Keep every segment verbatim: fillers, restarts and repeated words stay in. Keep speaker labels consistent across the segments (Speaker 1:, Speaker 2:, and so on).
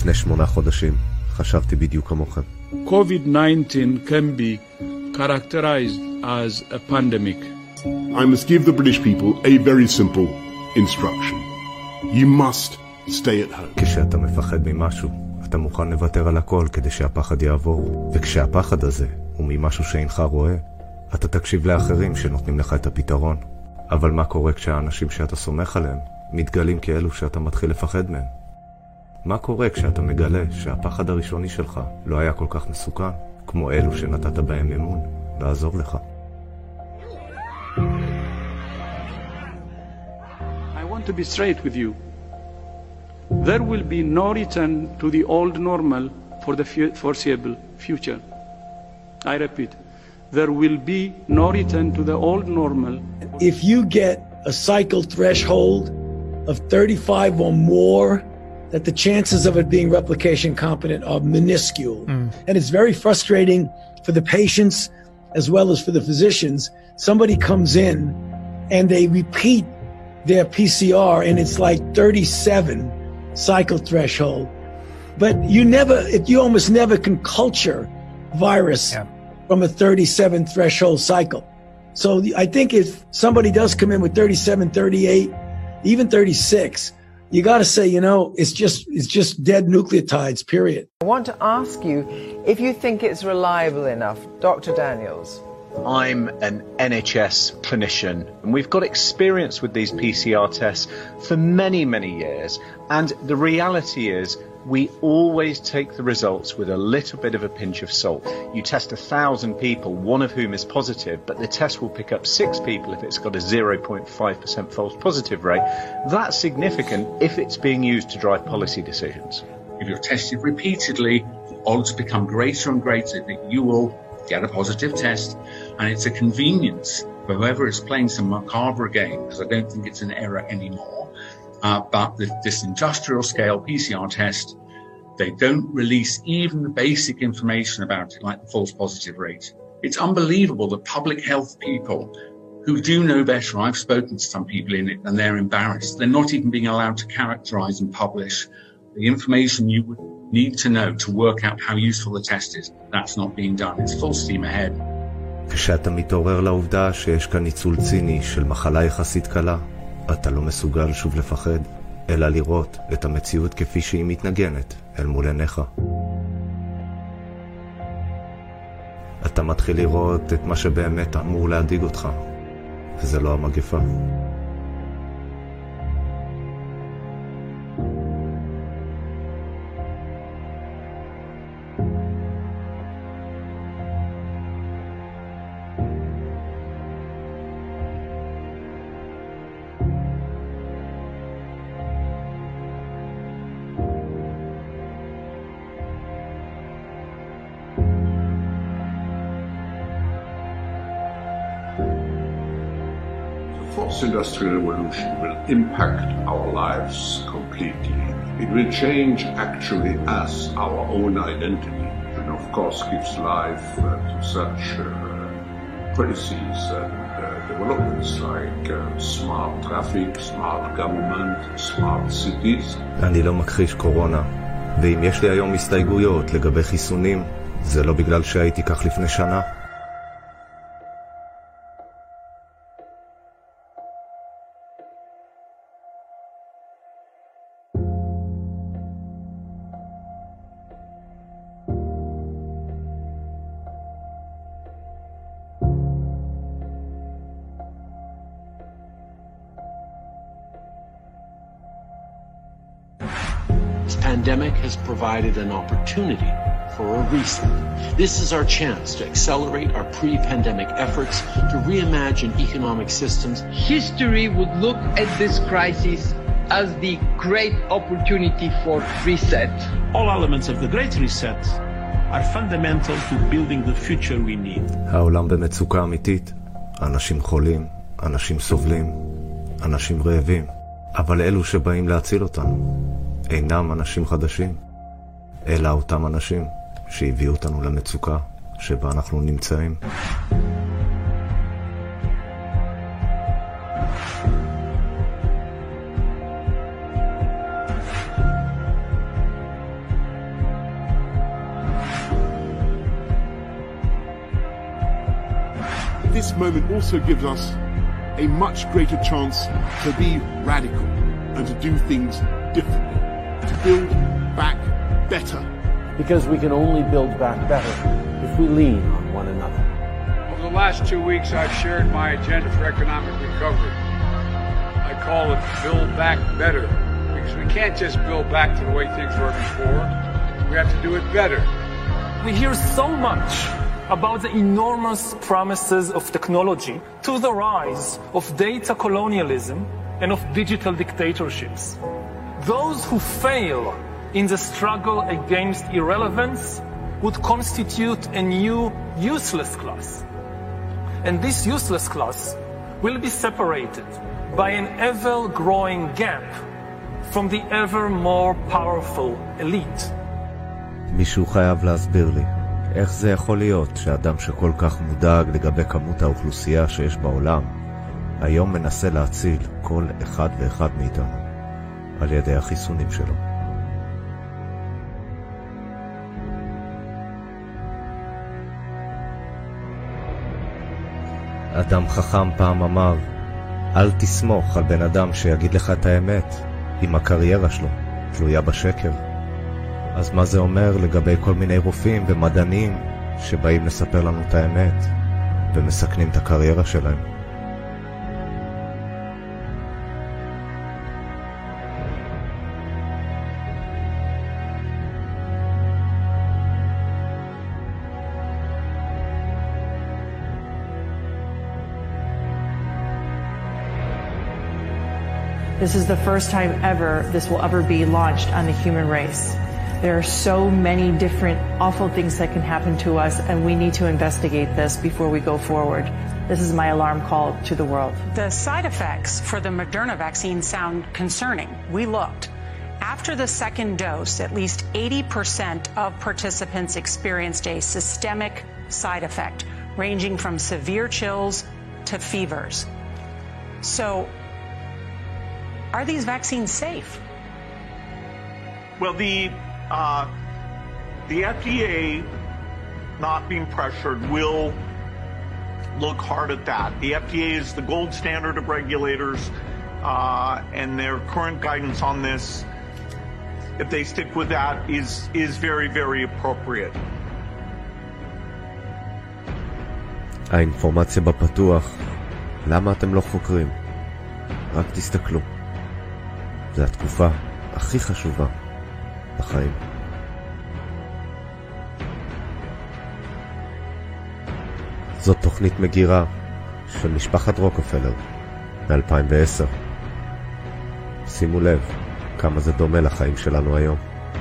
Speaker 1: לפני שמונה חודשים חשבתי בדיוק כמוכם.
Speaker 2: COVID nineteen can be characterized as a pandemic.
Speaker 3: I must give the British people a very simple instruction. You must stay at home.
Speaker 1: כשאתה מפחד ממשהו, אתה מוכן לוותר על הכל כדי שהפחד יעבור. וכשהפחד הזה הוא ממשהו שאינך רואה, אתה תקשיב לאחרים שנותנים לך את הפתרון. אבל מה קורה כשהאנשים שאתה סומך עליהם מתגלים כאלו שאתה מתחיל לפחד מהם? מה קורה כשאתה מגלה שהפחד הראשוני שלך לא היה כל כך מסוכן, כמו אלו שנתת בהם אמון לעזור לך?
Speaker 2: I want to be straight with you. There will be no return to the old normal for the foreseeable future. I repeat, there will be no return to the old normal.
Speaker 4: If you get a cycle threshold of thirty-five or more, that the chances of it being replication competent are minuscule. Mm. And it's very frustrating for the patients as well as for the physicians. Somebody comes in and they repeat their P C R and it's like thirty-seven cycle threshold. But you never, you almost never can culture virus yeah. from a thirty-seven threshold cycle. So I think if somebody does come in with thirty-seven, thirty-eight, even thirty-six, you got to say, you know, it's just it's just dead nucleotides, period.
Speaker 5: I want to ask you if you think it's reliable enough, Doctor Daniels.
Speaker 6: I'm an N H S clinician, and we've got experience with these P C R tests for many, many years. And the reality is we always take the results with a little bit of a pinch of salt. You test a thousand people, one of whom is positive, but the test will pick up six people if it's got a zero point five percent false positive rate. That's significant if it's being used to drive policy decisions.
Speaker 7: If you're tested repeatedly, odds become greater and greater that you will get a positive test, and it's a convenience for whoever is playing some macabre game, because I don't think it's an error anymore. Uh, but the, this industrial scale P C R test, they don't release even the basic information about it, like the false positive rate. It's unbelievable that public health people who do know better, I've spoken to some people in it, and they're embarrassed. They're not even being allowed to characterize and publish the information you would need to know to work out how useful the test is. That's not being done. It's full steam ahead.
Speaker 1: כשאתה מתעורר לעובדה שיש כאן ניצול ציני של מחלה יחסית קלה, אתה לא מסוגל שוב לפחד, אלא לראות את המציאות כפי שהיא מתנגנת אל מול עיניך. אתה מתחיל לראות את מה שבאמת אמור להדאיג אותך, וזה לא המגפה.
Speaker 3: The fourth industrial revolution will impact our lives completely. It will change actually us, our own identity, and of course gives life uh, to such uh, policies and uh, developments like uh, smart traffic, smart government, smart cities.
Speaker 1: אני לא מכחיש קורונה, ואם יש לי היום הסתייגויות לגבי חיסונים, זה לא בגלל שהייתי כך לפני שנה.
Speaker 8: pandemic has provided an opportunity for a reset. This is our chance to accelerate our pre-pandemic efforts to reimagine economic systems.
Speaker 9: History would look at this crisis as the great opportunity for reset.
Speaker 10: All elements of the Great Reset are fundamental to building the future we need.
Speaker 1: העולם במצוקה אמיתית. אנשים חולים, אנשים סובלים, אנשים רעבים. אבל אלו שבאים להציל אותנו אינם אנשים חדשים, אלא אותם אנשים שהביאו אותנו למצוקה שבה אנחנו נמצאים.
Speaker 11: this moment also gives us a much greater chance to be radical and to do things differently, to build back better.
Speaker 8: Because we can only build back better if we lean on one another.
Speaker 12: Over the last two weeks, I've shared my agenda for economic recovery. I call it Build Back Better, because we can't just build back to the way things were before. We have to do it better.
Speaker 13: We hear so much about the enormous promises of technology to the rise of data colonialism and of digital dictatorships. Those who fail in the struggle against irrelevance would constitute a new useless class. And this useless class will be separated by an ever-growing gap from the ever more powerful elite.
Speaker 1: מישהו חייב להסביר לי, איך זה יכול להיות שאדם שכל כך מודאג לגבי כמות האוכלוסייה שיש בעולם, היום מנסה להציל כל אחד ואחד מאיתנו על ידי החיסונים שלו. אדם חכם פעם אמר, אל תסמוך על בן אדם שיגיד לך את האמת, אם הקריירה שלו תלויה בשקר. אז מה זה אומר לגבי כל מיני רופאים ומדענים שבאים לספר לנו את האמת ומסכנים את הקריירה שלהם?
Speaker 14: This is the first time ever this will ever be launched on the human race. There are so many different awful things that can happen to us, and we need to investigate this before we go forward. This is my alarm call to the world.
Speaker 15: The side effects for the Moderna vaccine sound concerning. We looked. After the second dose, at least eighty percent of participants experienced a systemic side effect, ranging from severe chills to fevers. So, are these vaccines safe?
Speaker 16: Well, the uh, the F D A, not being pressured, will look hard at that. The F D A is the gold standard of regulators, uh, and their current guidance on this, if they stick with that, is is very, very appropriate.
Speaker 1: האינפורמציה בפתוח, למה אתם לא חוקרים? רק תסתכלו. זו התקופה הכי חשובה בחיים. זאת תוכנית מגירה של משפחת רוקפלר ב-אלפיים ועשר. שימו לב כמה זה דומה לחיים שלנו היום.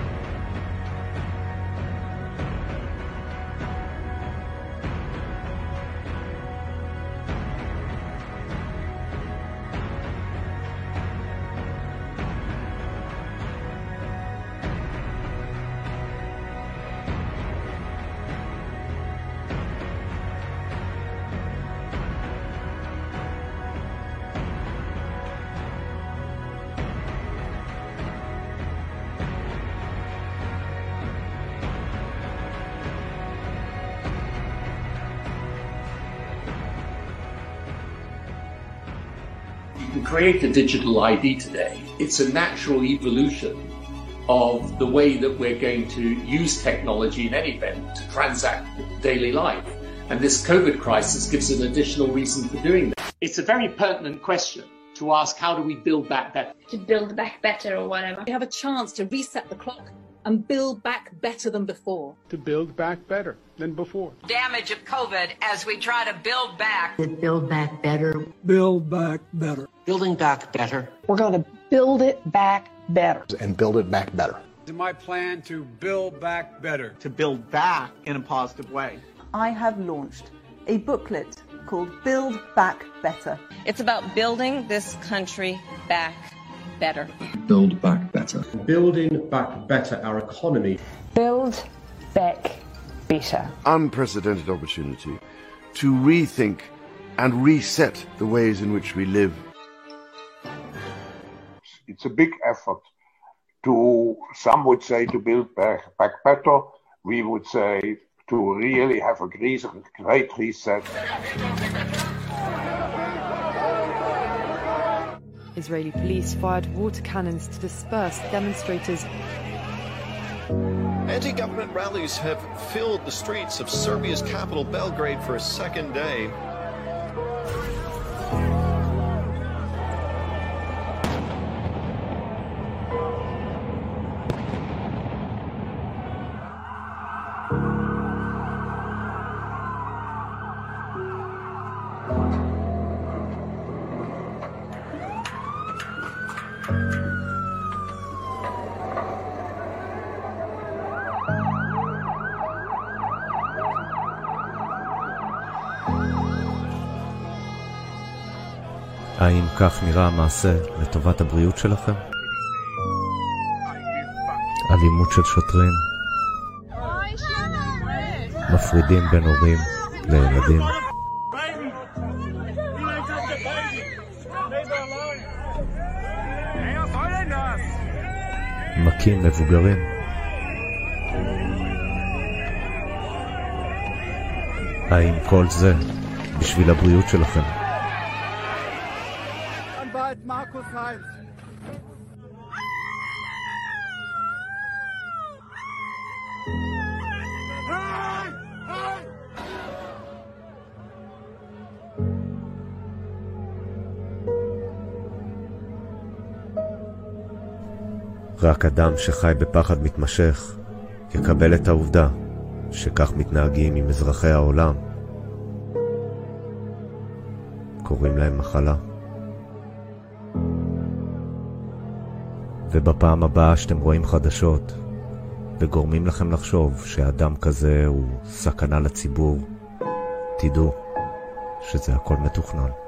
Speaker 17: Create a digital I D today. It's a natural evolution of the way that we're going to use technology in any event to transact daily life. And this COVID crisis gives an additional reason for doing that. It's a very pertinent question to ask, how do we build back better?
Speaker 18: To build back better or whatever.
Speaker 19: We have a chance to reset the clock and build back better than before.
Speaker 2: To build back better than before.
Speaker 20: Damage of COVID as we try to build back.
Speaker 21: To build back better.
Speaker 22: Build back better.
Speaker 8: Building back better.
Speaker 19: We're going to build it back better.
Speaker 23: And build it back better.
Speaker 12: It's my plan to build back better.
Speaker 16: To build back in a positive way.
Speaker 24: I have launched a booklet called Build Back Better.
Speaker 25: It's about building this country back better.
Speaker 23: Build back better.
Speaker 26: Building back better our economy.
Speaker 14: Build back better.
Speaker 27: Unprecedented opportunity to rethink and reset the ways in which we live.
Speaker 3: It's a big effort to, some would say, to build back, back better. We would say to really have a great reset.
Speaker 4: Israeli police fired water cannons to disperse demonstrators.
Speaker 5: Anti-government rallies have filled the streets of Serbia's capital, Belgrade, for a second day.
Speaker 1: האם כך נראה המעשה לטובת הבריאות שלכם? אלימות של שוטרים, מפרידים בין הורים לילדים, מכים מבוגרים, האם כל זה בשביל הבריאות שלכם?
Speaker 6: Markus Heinz.
Speaker 1: רק אדם שחי בפחד מתמשך יקבל את העובדה שכך מתנהגים עם אזרחי העולם. קוראים להם מחלה. ובפעם הבאה שאתם רואים חדשות וגורמים לכם לחשוב שאדם כזה הוא סכנה לציבור, תדעו שזה הכל מתוכנן.